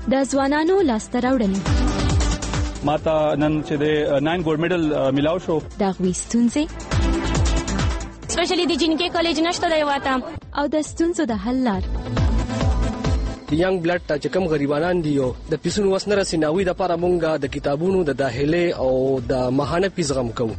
د ځوانانو لاسته راوړنې ماته نن چې د 9 ګولډ میډل ملاو شو د غوي ستونزې سپیشلی د جنکې کالج نشته دی واته او د ستونزو د حل لار ینګ بلډ چې کوم غریبانان دي او د پیسونو وسنه رسیناوي د لپاره مونږه د کتابونو د داخله او د ماهانه پیس غم کوو.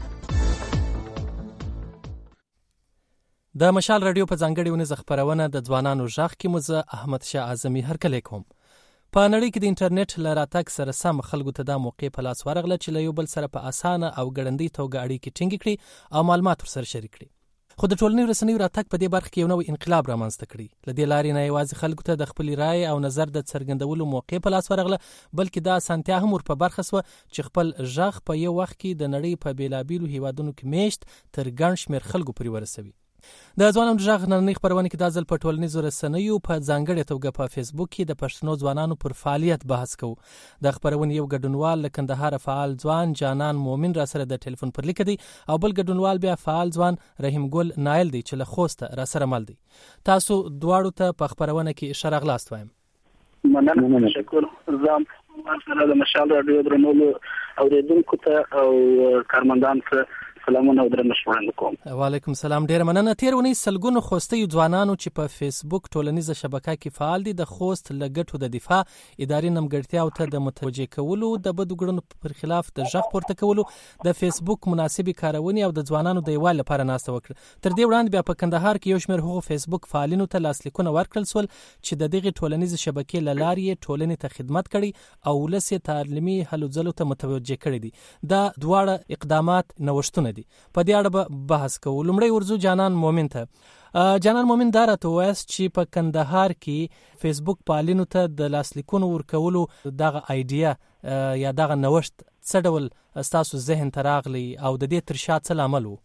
د مشال رادیو په ځانګړي ونې خبرونه د ځوانانو ژغ کې مزه احمد شاه اعظمي هرکلی کوم. په نړۍ کې د انټرنیټ له راتګ سره سم خلکو ته د موقع په لاس ورغله چې له یو بل سره په اسانه او ګړندۍ توګه اړیکې ټینګ کړي او معلومات ورسره شریک کړي. خو د ټولنیزو رسنیو راتګ په دې برخه کې یو نوی انقلاب رامنځته کړی. له دې لارې نه یوازې خلکو ته د خپل رائے او نظر د څرګندولو موقع په لاس ورغله، بلکې دا اسانتیا هم ور په برخه سوه چې خپل ژغ په یو وخت کې د نړۍ په بیلابیلو هیوادونو کې میشت تر ګڼ شمېر خلکو پورې ورسوي. د ځوانانو ژغ نننۍ خبرونه کې د ځل په ټولنیزو رسنیو په ځانګړې توګه په فیسبوک کې د پښتنو ځوانانو پر فعالیت بحث کوو. د خبرونې یو ګډونوال له کندهار فعال ځوان جانان مومن را سره د ټلیفون پر لیک دی او بل ګډونوال بیا فعال ځوان رحیم ګل نایل دی چې له خوسته را سره مل دی. تاسو دواړو ته په خبرونه کې اشاره غلاست وایم. مننه شکر. زم سره د مشال رادیو درنولو اوریدونکو ته او کارمندان ته سلامونه او درنښت وړاندې کوم. وعلیکم سلام. ډیر مننه. تیر ونی سلګونو خوستي ځوانانو چې په فیسبوک ټولنیزه شبکه کې فعال دي د خوست لګټو د دفاع ادارې نمګړتیاو ته د متوجه کولو د بدو ګړنو پر خلاف د ژغ پورته کولو د فیسبوک مناسبي کارونې او د ځوانانو د یووالي لپاره ناسته وکړه. تر دې وړاندې بیا په کندهار کې یو شمېر هغو فیسبوک فعالینو ته لاسلیکونه ورکړل سول چې د دغه ټولنیزه شبکې له لارې ټولنې ته خدمت کړي او ولس یې تعلیمي هلو ځلو ته متوجه کړي دي. دا دواړه اقدامات نوښتونه دي. په دې اړه بحث کوو. لومړی ورځو جانان مومن ته. جانان مومن دا راته وایست چې په کندهار کې فیسبوک فعالینو ته د لاسلیکونو ورکولو دغه ایډیا یا دغه نوښت څه ډول ستاسو ذهن ته راغلی او د دې تر شا څه لامل و؟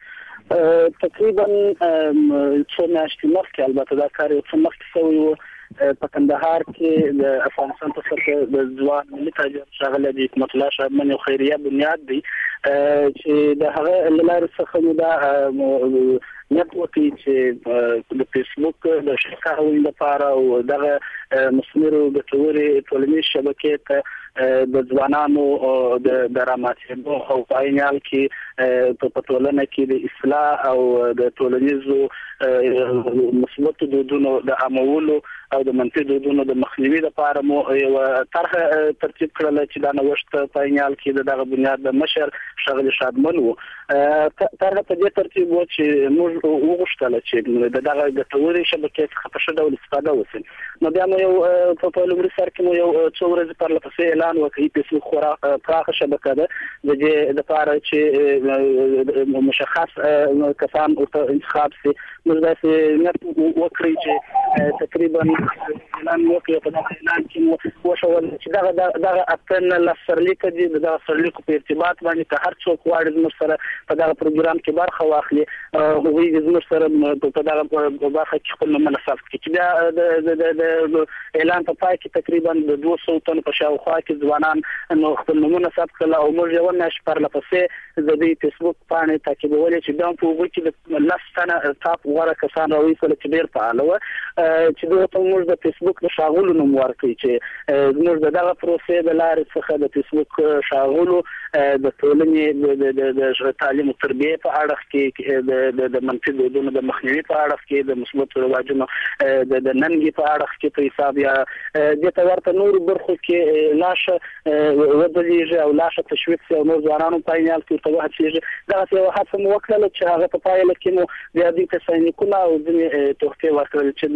تقریبا څو میاشتې مخکې البته دا کار یو څه مخکې شوی و په کندهار کې د افغانستان په سر کې د ځوان ملي تاجر ښاغلی د حکمت الله شاهمن یو خیریه بنیاد دی چې د هغه له لارې څخه مو دا نیت وکړي چې د فیسبوک د شکاوي لپاره او دغه مثمرو ګټورې ټولنیزې شبکې ته د ځوانانو د راماتېدو او په عین حال کې په ټولنه کې د اصلاح او د ټولنیزو مثبتو دودونو د عامولو او د منفي دودونو د مخنیوي لپاره مو یو طرح ترتیب کړل چې دا نوښت په عین حال کې دغه بنیاد د مشر ښاغلی شادمن و. طرح په دې ترتیب و چې موږ وغوښتل چې دغه ګټورې شبکې څخه په ښه ډول استفاده وشي. نو بیا مو یو په لومړي سر کې مو یو څو ورځې پرله پسې اعلان وکړ فیسبوک خورا پراخه شبکه ده د دې لپاره چې مشخص کسان ورته انتخاب شي. موږ داسې نیت وکړی چې تقریبا اعلان وکړو. په دغه اعلان کې مو وښول چې دغه اتن لسرلیک دي دغه سرلیکو په ارتباط باندې که هر څوک غواړي زموږ سره په دغه پروګرام کې برخه واخلي هغوی زموږ سره په دغه برخه کې خپل نومونه ثبت کړي. چې بیا د اعلان په پای کې تقریبا د 200 تنو په شاوخوا کې ځوانان نو خپل نومونه ثبت کړل او موږ یو میاشت پرله پسې د دې فیسبوک باندې تعقیبولې چې دا په هغوی کې د 10 تنه ټاپ غوره کسان راویستل چې ډېر فعال وو چې دوی ته موږ د فیسبوک د شاغلو نوم ورکړي چې موږ دغه پروسې د لارې څخه د فیسبوک شاغلو د ټولنې د تعلیم او تربیه په اړه کې د منفي دودونو د مخنیوي په اړه کې د مثبت رواجونو د ننګي په اړه کې په حساب یا د تورته نور برخو کې لاشه ودلېږي او لاشه تشویق او نور ځوانانو په عین حال کې توه شي. دا څه هڅه مو وکړه چې هغه په پایله کې مو بیا دې تسنیکونه او ځینې توختې ورکړل چې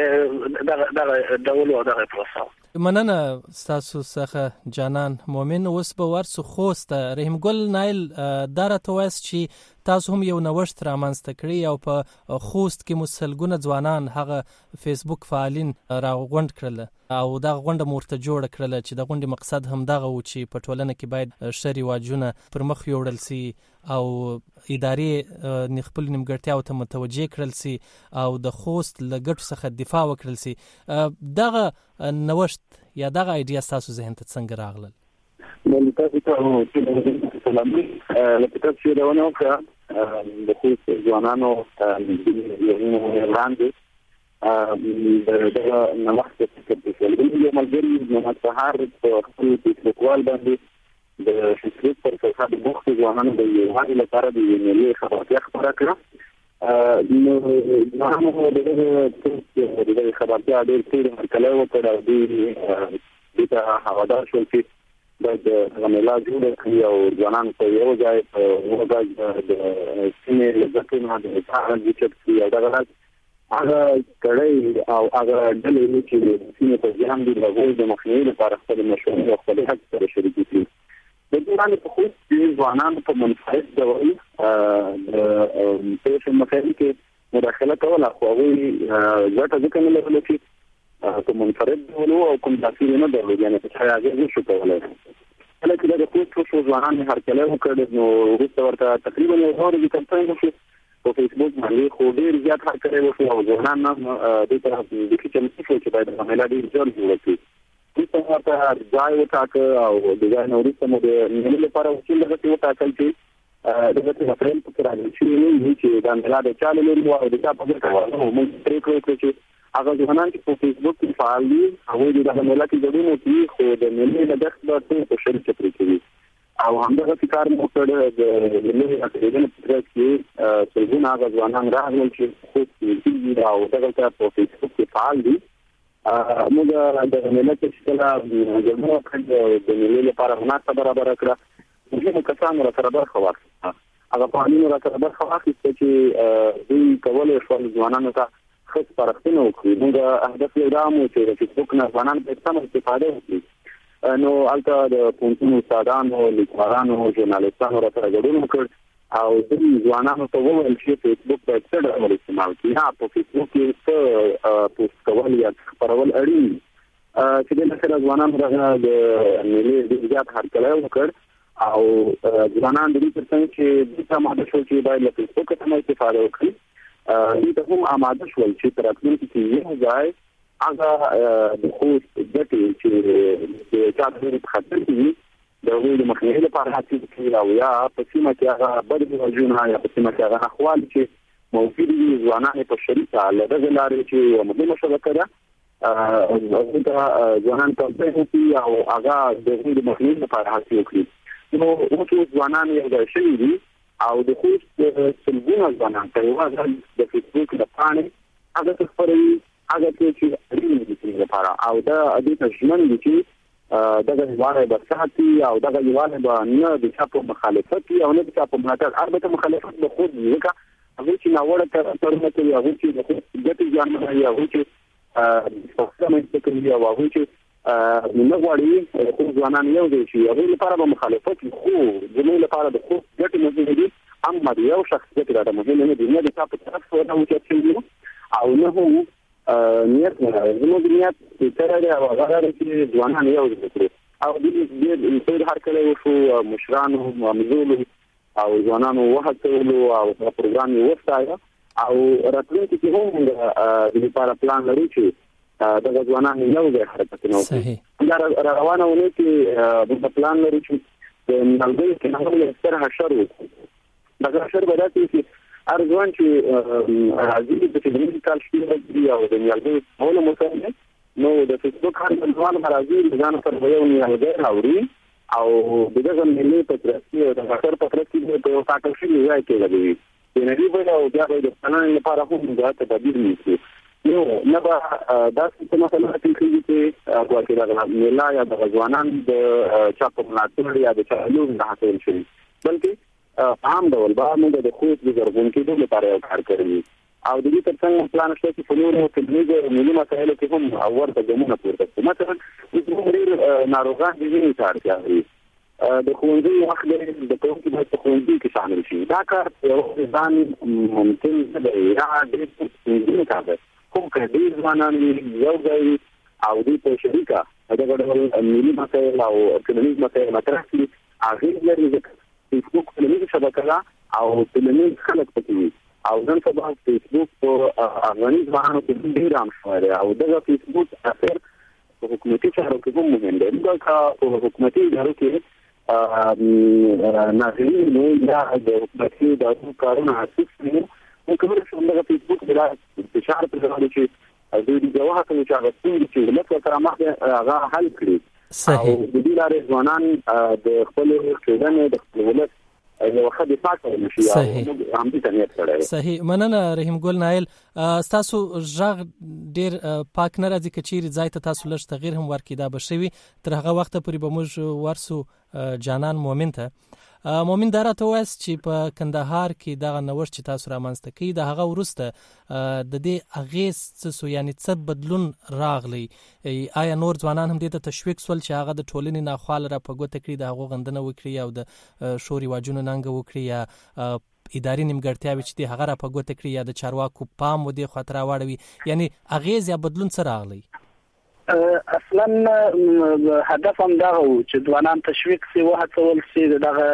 دغه ډول او دغه پروسه. مننه ستاسو څخه جانان مومن. اوس به ورسو خوست رحیم ګل نایل دا راته وایست چې تاسو هم یو نوښت رامنځته کړی او په خوست کې مسلګونه ځوانان هغه فیسبوک فعالین راغونډ کړل او دا غونډه مورته جوړ کړل چې د غونډې مقصد هم دغه و چې په ټولنه کې باید ښه رواجونه پر مخ یوړل سي او ادارې خپل نیمګړتیاو ته متوجه کړل سي او د خوست له ګټو څخه دفاع وکړل سي. دغه نوښت یا دغه ایډیا ستاسو ذهن ته څنګه راغلل؟ تاسو ته سلام. لکه چې روانه وکړه د خوست ځوانانو وړاندې دغه نوښت چې شول. یو ملګري محمد سهار په خپل فیسبوک وال باندې د فیسبوک پر صفحه د بوخت ځوانانو د یووالي لپاره د ملي خبرتیا خپره کړه. نو ځوانانو د خبرتیا ډېر ډېر هرکلی وکړ او دوی ته هوادار شول چې د غملا جوړ کړي او ځوانان په یو ځای په وګړي د سیمې لږه د ځان د چپسي او دغه هغه کړي او هغه ډلې چې د سیمې په ځان دي د د مخنیوي لپاره خپل مشورې او خپل حق سره شریک دي. د ځوانانو په خصوص د ځوانانو په منفعت ډول د پېښې مخالفت کې مداخله کول خو وی ځکه ځکه نه لري چې په منفرد ډول او کوم تاثیر نه درلود، یعنی په هغه ځای شو کولای. کله چې د پوسټ ځوانان هرکلی وکړ نو وروسته ورته تقریبا یو ډول د کمپاین وشو په فیسبوک باندې، خو ډېر زیات هرکلی وشو او ځوانان د طرف د چې چې باید د عمل ډېر جوړ جوړ کړي. وروسته ورته ځای وټاکه او د ځای نه وروسته مو د ملي لپاره وکیل دغسې وټاکل چې دغسې مسایل پکې راغلي شوي نه وي چې دا ملا د چا له لوري او د چا په ګټه وه. موږ پرېکړه وکړه چې هغه ځوانان چې په فیسبوک کې فعال دي هغوی د دغه ملت ګډون وکړي، خو د ملي لګښت به ټول په شریکه پرې کوي. او همدغسې کار مو وکړ. د ملي اکاډمۍ په ترڅ کې سلګونه هغه ځوانان راغلل چې خود دي او دغلته په فیسبوک کې فعال دي. موږ د ملت چې کله ګډون وکړ د ملي لپاره مناسبه برابره کړه، مهمو کسانو راسره برخه واخیسته. هغه فعالینو راسره برخه واخیسته چې دوی کولی شول ځوانانو ته ښه سپارښتنه وکړي. موږ هدف یې دا و چې د فیسبوک نه ځوانان باید سمه استفاده وکړي. نو هلته د پوهنتون استادانو، لیکوالانو، ژورنالستانو راسره ګډون وکړ او دوی ځوانانو ته وویل چې فیسبوک باید څه ډول استعمال کړي. په فیسبوک کې څه پوسټ کول یا خپرول اړین دي. چې دې سره ځوانانو دغه د ملي ډېر زیات هرکلی وکړ او ځوانان د دې تر څنګ چې دوی ته آماده شول چې باید له فیسبوک څخه استفاده وکړي. دوی ته هم آماده شول چې تر راتلونکي کې یو ځای هغه د خوست ګټې چې د چا د په خطر کې وي د هغوی د مخنیوي لپاره هڅې وکړي او یا په سیمه کې هغه بد رواجونه یا په سیمه کې هغه احوال چې موجود دي ځوانان په شریکه له دغه لارې چې یوه مهمه شبکه ده هغوی ته ځوانان کمپاین وکړي او هغه د هغوی د مخنیوي لپاره هڅې وکړي. نو اوس ځوانان یو ځای شوي دي او د خوست سلګونه ځوانان په یوه ځل د فیسبوک د پاڼې هغه څه خپروي هغه څه چې اړین دي د لپاره او دا دې ته ژمن دي چې دغه یووالی به ساتي او دغه یووالی به نه د چا په مخالفت وي او نه د چا په ملاتړ. البته مخالفت به خود وي ځکه هغوی چې ناوړه کارونه کوي، هغوی چې د خوست ګټې زیانمنوي، هغوی چې فساد رامنځته کوي او هغوی چې نه غواړي خو ځوانان یو ځای شي، هغوی لپاره به مخالفت وي. خو زموږ لپاره د خوست ګټې مهمې دي، اما د یو شخص ګټې راته مهمې نه دي، نه د چا په طرف ونه اوچت شوي او نه هم نیت نه. زموږ نیت بهتره دی او هغه دی چې ځوانان یو ځای کړو او ډېر هرکلی وشو. مشرانو معاملولو او ځوانانو وهڅولو او دا پروګرام یې وستایه او راتلونکي کې هم د دې لپاره پلان لرو چې دغه ځوانان یو ځای حرکتونه وکړي. دا روانه ونې چې موږ پلان لرو چې د نیالګیو کینول یو ستر حشر وکړو. دغه حشر به داسې چې هر ځوان چې راځي چې د نوي کال شپې ورځي او د نیالګیو کولو مسایل نو د فیسبوک هر ځوان به راځي د ځان سره به یو نیالګی راوړي او د دغه ملي په ترڅ کې د حشر په ترڅ کې په یو ټاکل شوي ځای کې لګوي. سینري به او بیا به د پلان لپاره هم دا تدابیر نیسي. نو نه به داسې څه مسله کېږي چې ګواکې دغه میله یا دغه ځوانان د چا په ملاتړ یا د چا لور نه حاصل شوي، بلکې عام ډول به موږ د خوست د زرغون کېدو لپاره یو کار کوي او د دې تر څنګ پلان شته چې په نورو ټولنیزو او ملي مسایلو کې هم ورته ګامونه پورته کړو. مثلا زموږ ډېر ناروغان د ځینې ته اړتیا لري، د ښوونځي وخت دی، د کوونکي باید په ښوونځي کې شامل شي. دا کار یو ځان ممکن نه دی یا ډېر ستونزمن کار دی، کوم که ډېر ځوانان یو ځای او دوی په شریکه دغه ډول ملي مسایل او ټولنیز مسایل مطرح کړي اغېز لري. ځکه فیسبوک ټولنیزه شبکه ده او ټولنیز خلک پکې وي او نن سبا فیسبوک په افغاني ځوانانو کې ډېر عام شوی دی او دغه فیسبوک اثر په حکومتي چارو کې هم مهم دی. ځکه په حکومتي ادارو کې ناظرین یا د حکومتي ادارو کارونه حساس دي، نو کولی شو دغه فیسبوک د فشار پر ځای چې دوی د جوه ته چې هغه چې ولکه سره مخ هغه حل کړي صحیح او د دې لارې ځوانان د خپل ټولنې د خپل ولادت یو خدي پاتې نشي او هم دې نیت کړی. صحیح مننه رحیم ګل نایل. تاسو ژغ ډیر پاک نه راځي کچيري ځای ته تاسو لږ تغییر هم ورکیدا بشوي تر هغه وخت پورې به موږ ورسو جانان مومن ته مومن دراته واس چې په کندهار کې دغه نوښت چې تاسو رامنځته کړي د هغه ورسته د دې اغیز څه یعنی څه بدلون راغلی آیا نور ځوانان هم دې ته تشویق سول چې هغه د ټولنې ناخوال را په ګوته کړي د هغه غندنه وکړي او د شوري واجونو ننګ وکړي یا اداري نیمګړتیاوې چې د هغه را په ګوته کړي یا د چارواکو پام و دې خاطر واړوي یعنی اغیز یا بدلون څه راغلی؟ اصلا هدف هم دا و چې ځوانان تشویق سي وهڅول سي دغه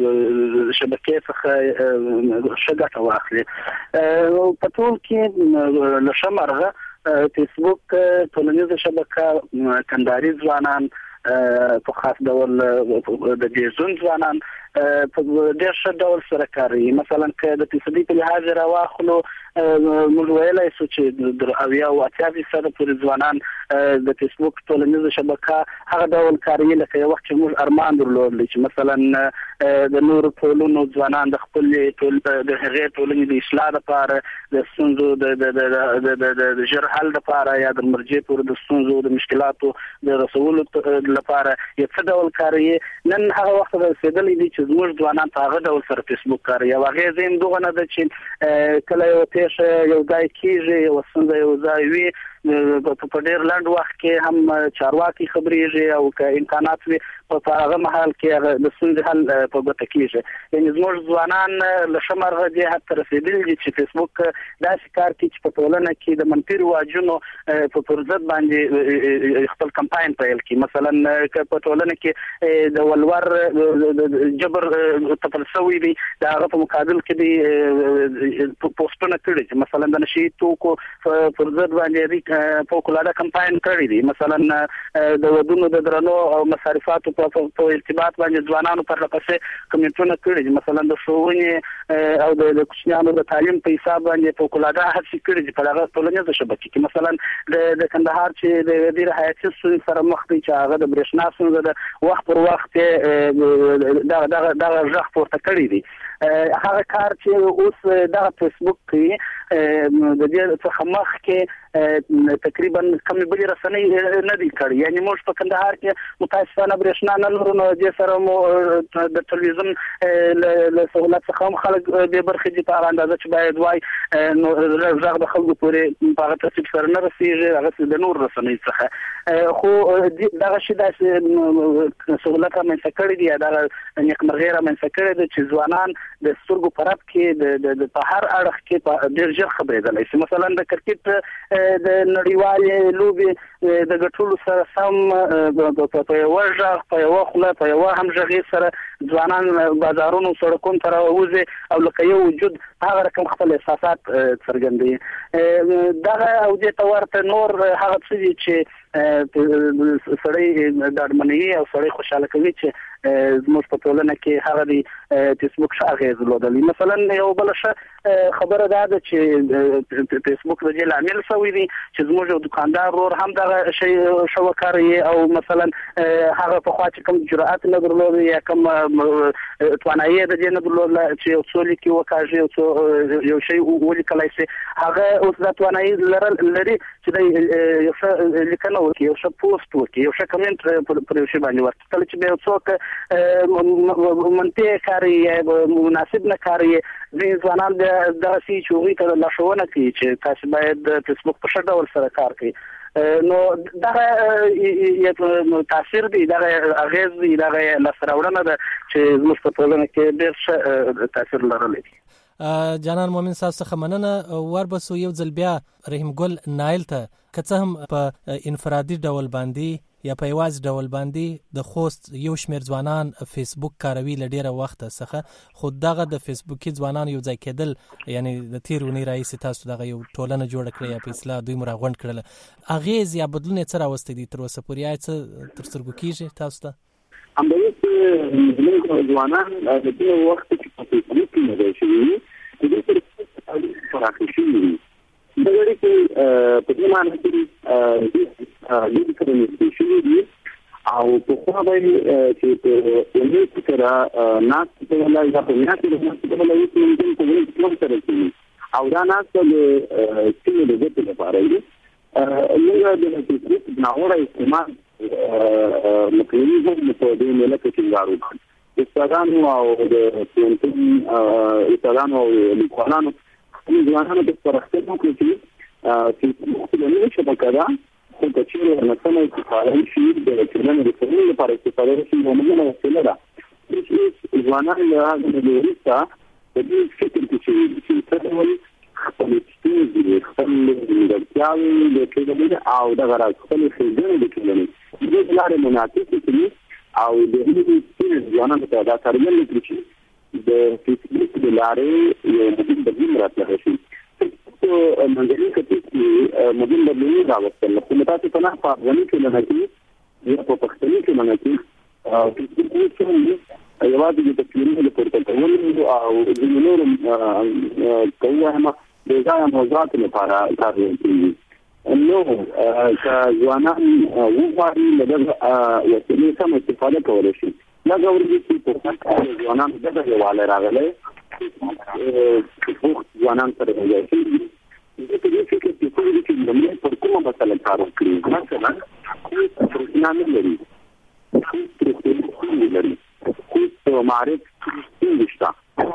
شبکې څخه شګه واخلي. په ټول کې لشمرغه فیسبوک ټولنیزه شبکه کندهاري ځوانان په خاص ډول د دې ځوانان په ډېر ښه ډول سره کوي. مثلا که د فیصدي په لحاظ راواخلو موږ ویلای شو چې د 80% پورې ځوانان د فیسبوک ټولنیزه شبکه هغه ډول کوي لکه یو وخت چې موږ ارمان درلود چې مثلا د نور ټولنو ځوانان د خپل د هغې ټولنې د اصلاح لپاره د ستونزو د ژر حل لپاره یا د مرجع پورې د ستونزو د مشکلاتو د رسولو لپاره یو څه ډول کوي. نن هغه وخت رسیدلی دی چې زموږ ځوانان په هغه ډول سره فیسبوک کوي او هغه زم دغه نه ده چې کله یو پیښه یو ځای کیږي او څنګه یو ځای وي په ډېر لنډ وخت کې هم چارواکي خبرېږي او که امکانات وي په هغه محل کې د ستونزې حل په ګوته کیږي. یعنې زموږ ځوانان له شمرغه دې حد ته رسېدلي دي چې فیسبوک داسې کار کوي چې په ټولنه کې د منفي رواجونو په ضد باندې خپل کمپاین پیل کړي. مثلا که په ټولنه کې د ولور جبر تپل شوی دی د هغه په مقابل کې دی پوسټونه کړي چې مثلا د نشي توکو پر ضد باندې فوق العاده کمپاین کړی دی. مثلا د ودونو د درنو او مصارفاتو په ارتباط باندې ځوانانو پر لپسې کمیټونه کړي دي. مثلا د ښوونې او د کوچنیانو د تعلیم په حساب باندې فوق العاده هڅې کړي دي په هغه ټولنیزه شبکې کې. مثلا د کندهار چې د ډېر حیاتي ستونزې سره مخ دي چې هغه د برېښنا ستونزه ده وخت پر وخت دغه غږ پورته کړی دی. هغه کار چې اوس دغه فیسبوک کې د دې څخه مخکې تقریبا کمې بلې رسنۍ نه دي کړي. یعنې موږ په کندهار کې متاسفانه برېښنا نه لرو نو دې سره مو د تلویزیون له سهولت څخه هم خلک بې برخې دي په هغه اندازه چې باید وای نو غږ د خلکو پورې په هغه ترتیب سره نه رسېږي هغسې د نور رسنۍ څخه. خو دغه شي داسې سهولت رامنځته کړی دی یا دغه نیکمرغي رامنځته کړې ده چې ځوانان د سترګو په رپ کې د په هر اړخ کې ډېر ژر خبرېدلی شي. مثلا د کرکټ د نړیوالې لوبې د ګټلو سره سم په یوه غږ په یوه خوله په یوه همغږۍ سره ځوانان بازارونو سړکونو ته راوځي او لکه یو وجود هغه رقم خپل احساسات څرګندوي. دغه او دې ته ورته نور هغه څه دي چې سړی ډاډمنوي او سړی خوشحاله کوي چې زموږ په ټولنه کې هغه د فیسبوک ښه اغېز درلودلی. مثلا یو بله ښه خبره دا ده چې فیسبوک د دې لامل شوی دی چې زموږ یو دکاندار ورور هم دغه شی ښه وکاروي او مثلا هغه پخوا چې کوم جرأت نه درلود یا کوم توانایي د دې نه درلوده چې یو څو لیکي وکاږي یو شی ولیکلی شي هغه اوس دا توانایي لري چې دی یو ښه لیکنه وکړي یو ښه پوسټ وکړي یو ښه کمنټ پر یو شی باندې ورکړي. کله چې به یو څوک منطق کاری مناسب نه کاری ځینې ځوانان دغه شي چې هغوی ته لارښوونه کوي چې تاسو باید فیسبوک په ښه ډول سره کار کوي. نو دغه تاثیر دی دغه اغیز دی دغه لاسته راوړنه ده چې زموږ په ټولنه کې ډېر ښه تاثیر لرلی دی. جانان مومن صاحب څخه مننه. وربسو یو ځل بیا رحیم ګل نایل ته که څه هم په انفرادي ډول باندې یا په یوازې ډول باندې د خوست یو شمېر ځوانان فیسبوک کاروي له ډېره وخته څخه خو دغه د فیسبوکي ځوانان یو ځای کېدل یعنې د تېرې اونۍ راهیسې تاسو دغه یو ټولنه جوړه کړې یا په اصطلاح دوی مو راغونډ کړله اغېز یا بدلون یې څه راوستی دی تر اوسه پورې آیا څه تر سترګو کېږي تاسو ته؟ همدغه ځوانان د دې وخت کې په فیسبوک کې نه دی شوي د دې پراخې شوي دغه کې په دې معنی کې د کمیونټي شي او په خو به چې په یوه سره ناس په ولا یا په میاشت کې په ولا یو څه په ولا کې سره کوي او دا ناس ته چې د دې لپاره دی موږ د فیسبوک ناوړه استعمال مکلمه په دې ملک کې غواړو استادانو او د پونتون استادانو او لیکوالانو ځوانانو د پرختنو کې چې د نوې شبکه ده خو د چیرې نسمه استفاده شي د ټولنې د ټولنې لپاره استفاده شي نو موږ وسیله ده چې ځوانان له هغه د ورسته د دې فکر چې څه ډول خپل ستونزې خپل ځانګړتیاوې د ټولنې او د غراض خپل ښېګڼې د ټولنې د لارې مناسبې کړي او د دې ځوانانو ته دا څرګنده کړي چې د فیسبوک د لارې یو مهم بدلون راتللی شي منځني کتل کې مهم بدلون راوستل نو تاسو په نه په افغاني کې نه کې یا په پښتني کې نه کې فیسبوک کې یوازې د تکلیفونو لپاره کولو او د نورو کومه د ځای موضوعات لپاره کار کوي نو ځوانان وغواړي دغه وسیلې سم استفاده کولای شي دا غوړي چې په تاسو ځوانان دغه حواله راغلي ځوانان سره راځي د دې فکر چې په دې کې د موږ پر کومه مسله کار وکړي مثلا پرسنامه لري خو معرف څنګه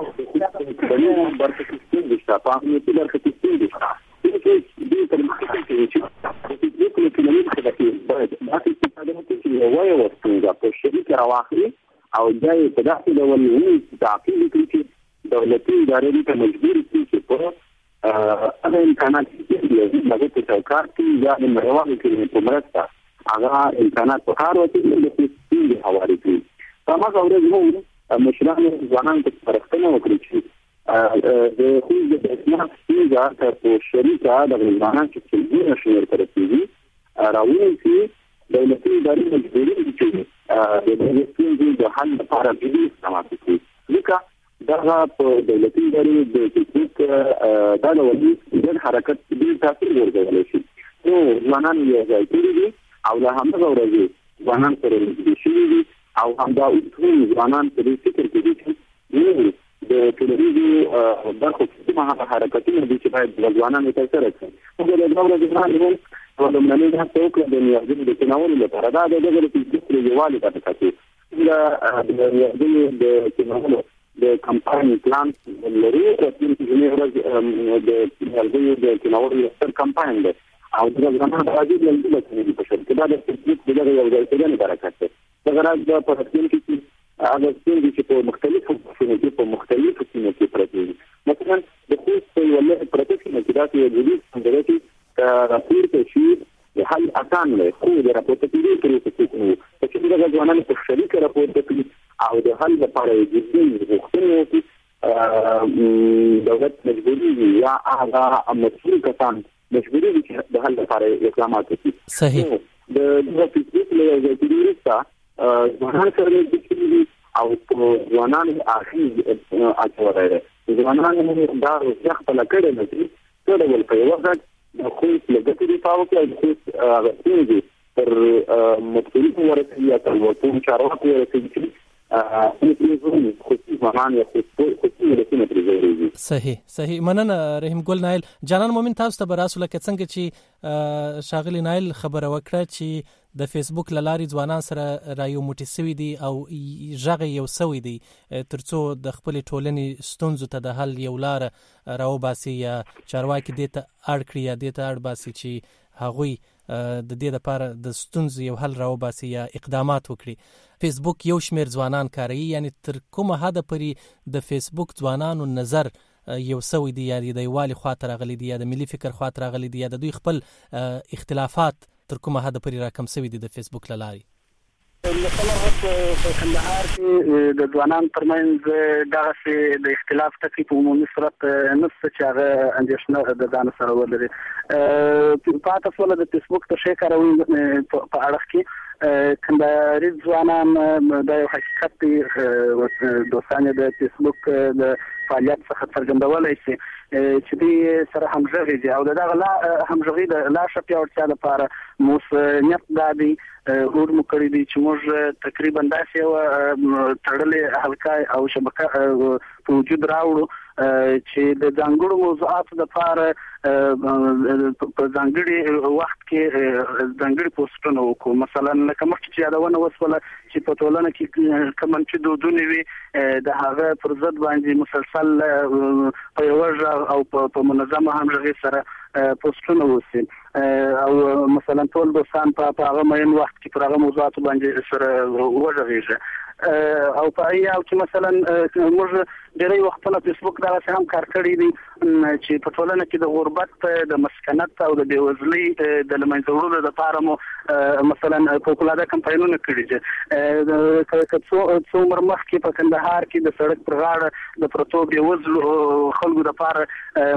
په برخه کې څنګه په امنیتي برخه کې څنګه دې تر مخکې چې د دې کله کې نه څه باید دا استفاده وکړي چې وایي ورته په شریک راوخلي او دا په داسې ډول وي تعقیب کړي چې دولتي ادارې ته مجبور دي چې په هغه امکانات چې دغه په څوکار کې یا د مروانو کې په مرسته هغه امکانات په کار وکړي د دې حواله کوي هغه ورځ مو مشران ځوانان ته پرختنه وکړي چې د خو د اسناد څخه په شریکه د ځوانانو چې څنګه شمیر کړی راوړي چې دولتي ادارې مجبور دي چې د دې د حل لپاره جدي اقدامات وکړي ځکه دا په دولتي ادارې د فیسبوک دا ډول د حرکت د تاثیر ورغلی شي نو ځوانان یې ځای کړي دي او له همدغه ورځې ځوانان سره نږدې شوي دي او همدا ټول ځوانان په دې فکر کې دي چې د ټولنیزو برخو کومه حرکتونه دي چې باید ځوانان یې ترسره کړي موږ د دغه ورځې په لومړنۍ هڅه وکړه د نیازونو د تناول لپاره دا د فیسبوک د یووالي په تاسو د تناول د کمپاین پلان لري او چې موږ د تناول یو کمپاین دی او د ځوانانو د راځي د لږ په شرکت د فیسبوک د یو ځای څخه برکت ده دا راځي د پرتین کې هغه څنګه چې په مختلفو څه په مختلفو څه کې پرتین مثلا د خو په ولې پرتین کې دا یو جدي څنګه چې راپور ته شي د حل اسان نه خو د راپور ته کېږي چې دا ځوانان په شریک راپور ته کوي او د حل لپاره جدي غوښتنه کوي دولت مجبوري یا هغه مسؤل کسان مجبوري دي چې د حل لپاره اقدامات وکړي صحیح د فیسبوک له یوه ځای ځوانان سره د او ځوانان اخی اچوي ځوانان دا ځخ په لکړه نه دي ټول ول په وخت خو لګته دي تاسو کې هغه څنګه پر مسؤلیت ورته یا تاسو ته چارواکي ورته صحیح مننه رحیم ګل نایل جانان مومن تاسو ته براسو لکه څنګه چې شاغلی نایل خبره وکړه چې د فیسبوک لاري ځوانان سره رایو موټی سوي دي او ژغه یو سوي دي ترڅو د خپل ټولنې ستونزو ته د حل یو لار راو باسي یا چارواکي دې ته اړ کړی یا دې ته اړ باسي چې هغوی د دې لپاره د ستونزې یو حل راو باسي یا اقدامات وکړي فیسبوک یو شمیر ځوانان کاروي یعنی تر کومه حد پورې د فیسبوک ځوانانو نظر یو سوي دي یا د یووالي خاطر غلي دي یا د ملي فکر خاطر غلي دي یا د دوی خپل اختلافات تر کومه حد پورې راکم سوي دي د فیسبوک لاري مثلا په کندهار کې د ځوانانو ترمنځ دغه د اختلاف ټکي په عمومي صورت نشته چې هغه اندېښنه د ځان سره ولري. پاتې سول د فیسبوک د شي کارونې په اړه کې کندهاري ځوانان د حقیقت دوستانه د فیسبوک د فعالیت څخه څرګندولای شي چې دې سره همغږي دي او دغه همغږي د لا شپیاوړتیا لپاره موږ نیت دادي هور مو کړی دي چې موږ تقریبا داسې یو تړلې حلقه او شبکه په وجود راوړو چې د ځانګړو موضوعاتو لپاره په ځانګړي وخت کې ځانګړي پوسټونه وکړو. مثلا لکه مخکې چې یادونه وسوله چې په ټولنه کې کوم چې دودونه وي د هغه پر ضد باندې مسلسل په یو ځای او په منظمه همغږي سره پوسټونه وسی او مثلا ټول دوستان په هغه مهم وخت کې پر هغه موضوعات باندې سره وژغېږي او په ایاو چې مثلا موږ ډېری وختونه فیسبوک دا هم کار کړی دي چې په ټولنه کې د غربت د مسکنت او د بیوزلۍ د لمنځه وړلو لپاره مو مثلا پوپولاده کمپاینونه کړي دي. څو عمر مخکې په کندهار کې د سړک پر غاړه د پرتو بیوزلو خلکو لپاره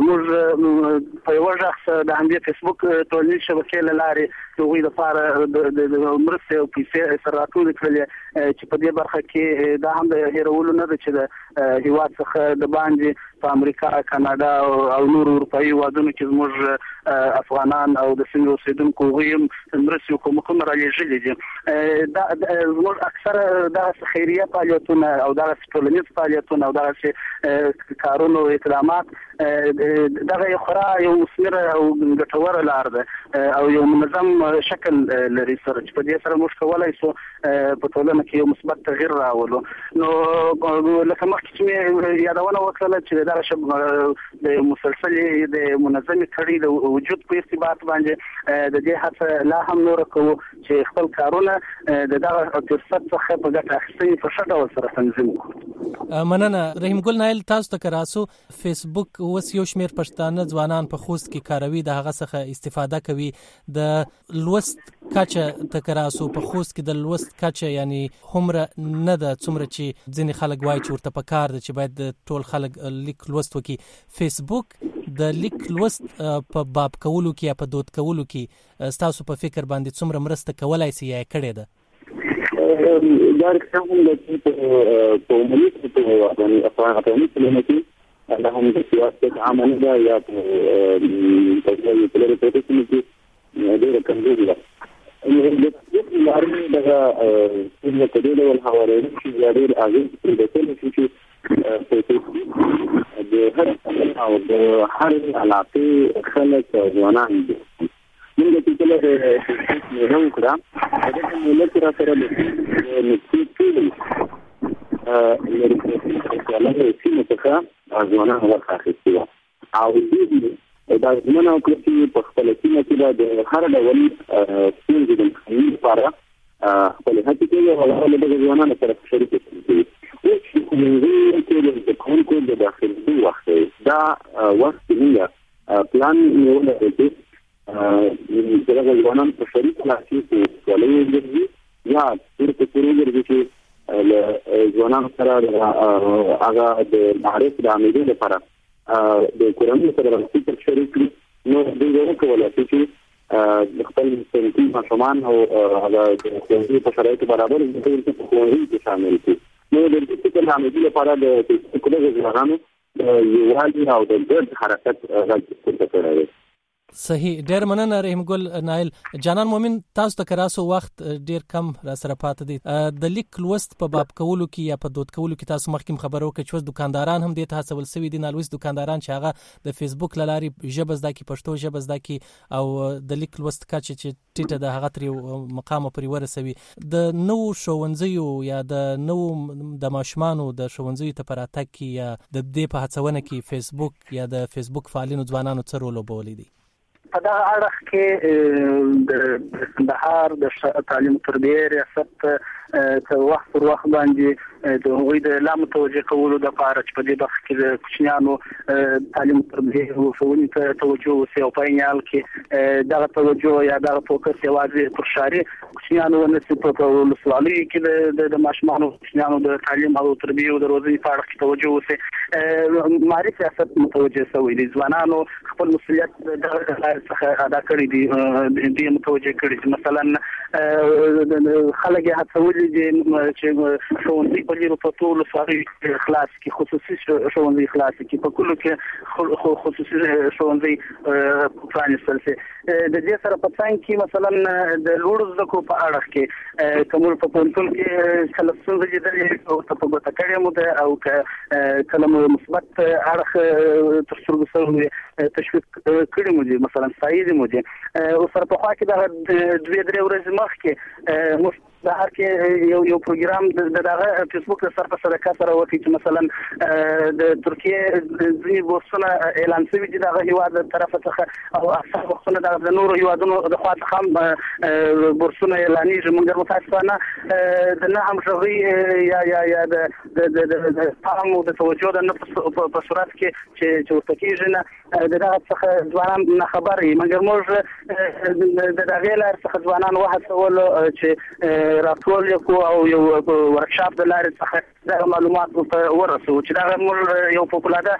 موږ په یو ځخ د همدې فیسبوک ټولنیز شبکې له لارې دوی لپاره د مرستې او پیسې سره راټول کړل چې په دې برخه کې دا هم د هیرولو نه ده چې د هیواد څخه د باندې په امریکا، کاناډا او نور اروپایي هیوادونو کې زموږ افغانان او د سیمې اوسیدونکو هغوی مرستې حکومتونه رالېږلي دي. دا زموږ اکثره دغه خیریه فعالیتونه او دغه ټولنیز فعالیتونه او دغه کارونه او اقدامات دغه خورا یو مثمره او ګټوره لار ده او یو منظم شکل لري سره چې په دې سره موږ کولی شو په ټولنه کې یو مثبت تغییر راولو. نو لکه مخکې چې مې یادونه وکړله چې دغه د مسلسلې د منظمې کړۍ د وجود په ارتباط باندې د دې هڅه لا هم نوره کوو چې خپل کارونه د دغه فرصت څخه په ګټه اخیستنې په ښه ډول سره تنظیم کړو. مننه. رحیم ګل نایل، تاسو ته کراسو فیسبوک اوس یو شمېر پښتانه ځوانان په خوست کې کاروي، د هغه څخه استفاده کوي. د لوست کچه ته کراسو په خوست کې د لوست کچه یعنی همره نه ده څومره چې ځینې خلک وایي چې ورته پکار ده چې باید ټول خلک لیک لوست وکړي. فیسبوک د لیک لوست په باب کولو کې یا په دود کولو کې ستاسو په فکر باندې څومره مرسته کولای شي یا کړې ده؟ دا رښتیا هم د په عمومي په افغاني ټولنه کې دا هم د سیاست عامه ده یا په لري پروتې کې ډېره کمزوري ده. د لارې دغه د کډېلو ول حواله چې ډېر اغېز د ټول چې د هر او د هر علاقې خلک ځوانان دي. موږ د ټول د هم کړه د ملت را سره د نسبت لري چې علاوه سیمه څخه ځوانان ورخه اخیستي او دا زمونږ او کلتوري په خپل سیمه کې د هر ډول ستونزې د مخنیوي لپاره خپل هڅې کوي او له دغه ځوانانو سره شریک دي. د کوونکو د داخلي وخت دا وخت موږ پلان نیول دی چې دغه ځوانان په شریک لاسي کې ولې یا په پروګرام کې له ځوانانو سره هغه د معرفت د عملي لپاره د کورنۍ سره راځي شریک نو د یو کولای چې خپل سنتي ماشومان او هغه د سنتي په شرایطو برابر د کومې کې شامل دي. نو د دې په عملي لپاره د کولای ځوانانو یوالي او د ګډ حرکت راځي کوي. صحیح. ډېر مننه رحیم ګل نایل. جانان مومن، تاسو ته کراسو وخت ډېر کم را سره پاتې دی. د لیک لوست په باب کولو کې یا په دود کولو کې تاسو مخکې خبرو وکړه چې دکانداران هم دې ته هڅول شوي دي، نالوست دکانداران چې هغه د فیسبوک له لارې ژبه زده کړي، پښتو ژبه زده کړي او د لیک لوست کچه چې ټیټه ده هغه تر یو مقامه پورې ورسوي. د نوو ښوونځیو یا د نوو د ماشومانو د ښوونځیو ته په راتګ کې یا د دې په هڅونه کې فیسبوک یا د فیسبوک فعالینو ځوانانو څه رول لوبولی دی؟ په دا اړه کې د کندهار د تعلیم تربیه ریاست په وخت پر وخت باندې د هغوی د لا متوجه کولو لپاره چې په دې برخه کې د کوچنیانو تعلیم تربیه او ښوونې ته توجه وشي او په عین حال کې دغه توجه یا دغه فوکس یوازې پر ښاري کوچنیانو ونه شي په ولسوالیو کې د ماشومانو کوچنیانو د تعلیم او تربیه او د روزنې په اړه توجه وشي. معرفي ریاست متوجه شوی دی، ځوانانو خپل مسؤلیت دغه څخه ادا کړی دی، دې متوجه کړی دي. مثلا خلک هڅولي دي چې ښوونځي په لیرو پرتو ولسوالیو خلاص کړي، خصوصي ښوونځي خلاص کړي، په کلو کې خصوصي ښوونځي پرانیستل شي. د دې سره په څنګ کې مثلا د لوړو زده کړو په اړه کې کومول په پوهنتون کې کله ستونزې لیدلې او ته په ګوته کړې مو ده او کله مو مثبت اړخ تر سترګو سره تشویق کړی مو دي، مثلا ستایلي مو دي. او سره په خوا کې دغه 2-3 ورځې مخکې سهار کې یو پروګرام دغه فیسبوک سره په صدقه سره وکړي چې مثلا د ترکیه ځینې بورسونه اعلان شوي دي دغه هیواد طرفه څخه او اکثر وختونه د نورو هیوادونو د خوا څخه هم بورسونه اعلانېږي. موږ متاسفانه د نه همغږۍ یا د پام او د توجه د نه په صورت کې چې ورته کېږي نه د دغه څخه ځوانان ناخبره وي. مګر موږ د دغې لارې څخه ځوانان وهڅولو چې راټول یو او یو ورکشاپ د لارې څخه دا معلومات ورته ورسو چې دا موږ یو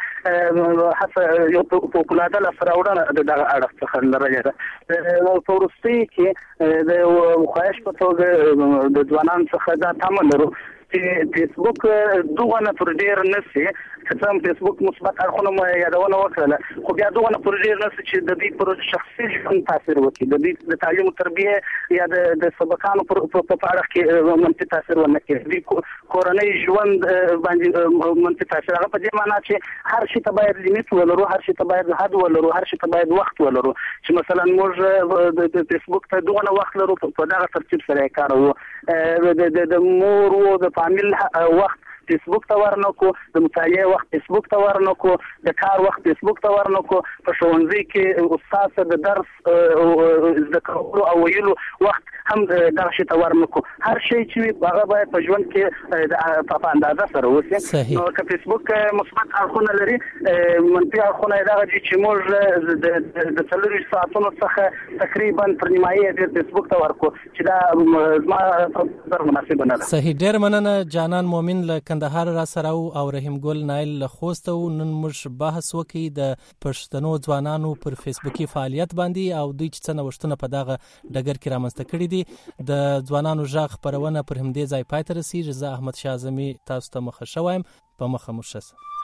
فوق‌العاده لاسته راوړنه د دغه اړخ څخه لرلې ده. په وروستۍ کې د خواهش په توګه د ځوانانو څخه دا تمه لرو چې فیسبوک دغه نه پر ډیر نشي، چې فیسبوک مثبت اړخونه مو یادونه وکړه، خو بیا دغه نه پر ډیر نشي چې د دې پر شخصي ژوند تاثیر وکړي، د دې د تعلیم تربیه یا د سبقانو په اړه کې منفي تاثیر ونه کړي، د کورنۍ ژوند باندې منفي تاثیر. هغه په دې معنی چې هر شي ته باید لیمیت ولرو، هر شي ته باید حد ولرو، هر شي ته باید وخت ولرو. چې مثلا موږ د فیسبوک ته دغه وخت لرو په دغه ترتیب سره کار وو، د مور او د فامیل وخت فیسبوک ته ورنکو، د مطالعه وخت فیسبوک ته ورنکو، د کار وخت فیسبوک ته ورنکو، په ښوونځي کې استاد د درس زده کولو او ویلو وخت هم دغه شي ته ورنکو. هر شی چې هغه باید په ژوند کې په اندازه سره وشي. نو که فیسبوک مثبت اړخونه لري، منفي اړخونه دغه دي چې موږ د 4 ساعتونو څخه تقریبا پر نیمایي د فیسبوک ته ورکو، چې دا زما په مناسب نه ده. صحیح، ډېر مننه جانان مومن له کندهار را سره او رحیم ګل نایل له خوست. نن موږ بحث وکړو د پښتنو ځوانانو پر فیسبوکي فعالیت باندې او دوی چې څه نوښتونه په دغه ډګر کې رامنځته کړي دي. د ځوانانو غږ خپرونه پر همدې ځای پای ته رسیږي. زه احمد شاه اعظمي تاسو ته مخه شوم، په مخه مو ښه.